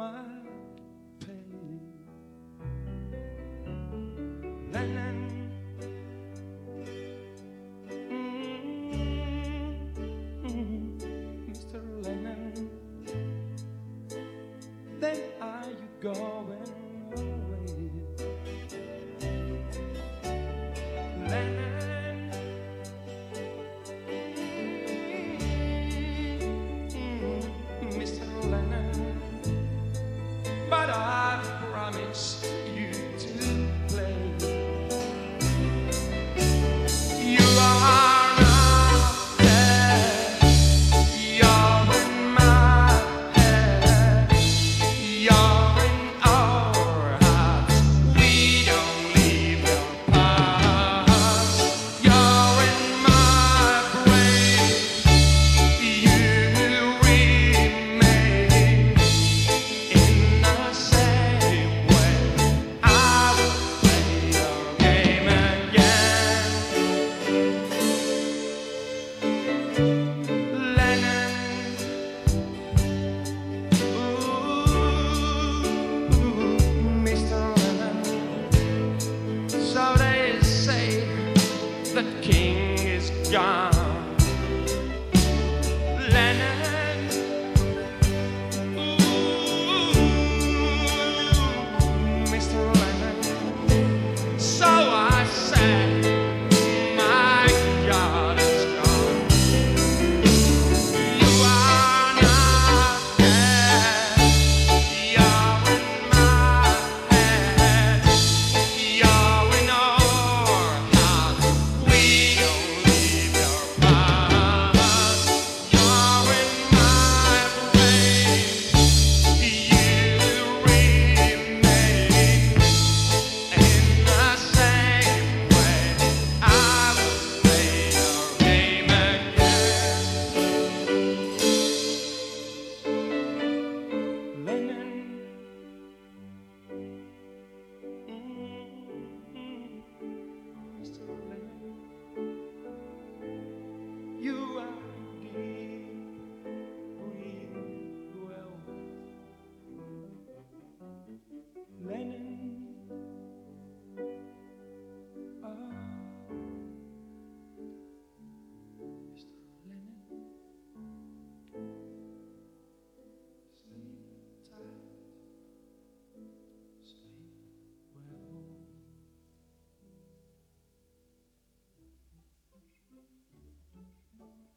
my pain. Lennon, Mr. Lennon, then are you going away? Lennon, Mr. Lennon, but I promise you to play. You are not dead, you're in my head, you're in our hearts. We don't leave the past. You're in my brain, you remain in the same way. I will play your game again. Lennon, ooh, Mr. Lennon. So they say the king is gone. Lennon, ooh, Mr. Lennon. So I say, my God, it's gone. You are not dead, you're in my head, you're in our hearts. We don't leave your past. You're in my brain, you remain in the same way. I will play your game again. Lennon, Mr. Lennon, you are deep green well. Lennon, ah, Mr. Lennon, sleep tight, sleep well.